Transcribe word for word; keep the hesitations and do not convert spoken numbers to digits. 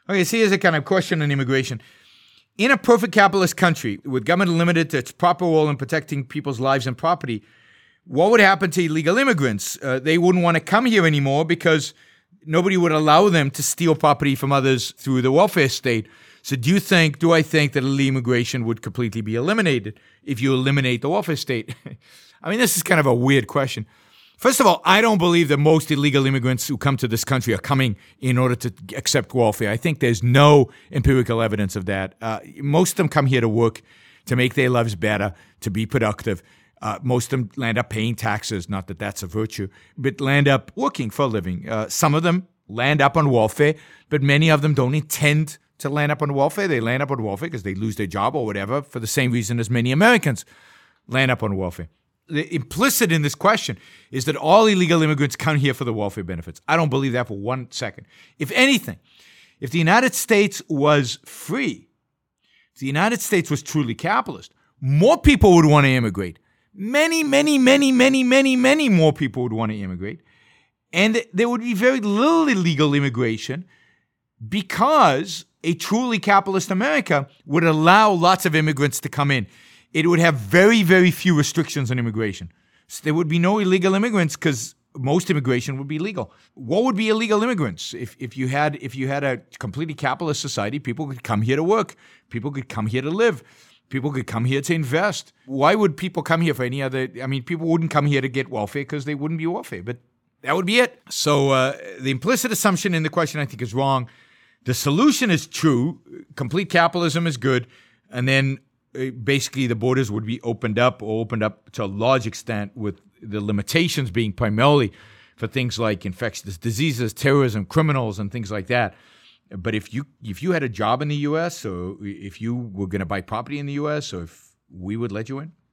Okay, so here's a kind of question on immigration. In a perfect capitalist country, with government limited to its proper role in protecting people's lives and property, what would happen to illegal immigrants? Uh, they wouldn't want to come here anymore because nobody would allow them to steal property from others through the welfare state. So do you think, do I think that illegal immigration would completely be eliminated if you eliminate the welfare state? I mean, this is kind of a weird question. First of all, I don't believe that most illegal immigrants who come to this country are coming in order to accept welfare. I think there's no empirical evidence of that. Uh, most of them come here to work, to make their lives better, to be productive. Uh, most of them land up paying taxes, not that that's a virtue, but land up working for a living. Uh, some of them land up on welfare, but many of them don't intend to land up on welfare. They land up on welfare because they lose their job or whatever for the same reason as many Americans land up on welfare. The implicit in this question is that all illegal immigrants come here for the welfare benefits. I don't believe that for one second. If anything, if the United States was free, if the United States was truly capitalist, more people would want to immigrate. Many, many, many, many, many, many more people would want to immigrate. And there would be very little illegal immigration because a truly capitalist America would allow lots of immigrants to come in. It would have very, very few restrictions on immigration. So there would be no illegal immigrants because most immigration would be legal. What would be illegal immigrants? If if you had if you had a completely capitalist society, people could come here to work. People could come here to live. People could come here to invest. Why would people come here for any other? I mean, people wouldn't come here to get welfare because they wouldn't be welfare. But that would be it. So uh, the implicit assumption in the question, I think, is wrong. The solution is true. Complete capitalism is good. And then basically the borders would be opened up or opened up to a large extent with the limitations being primarily for things like infectious diseases, terrorism, criminals, and things like that. But if you if you had a job in the U S or if you were going to buy property in the U S, or if we would let you in.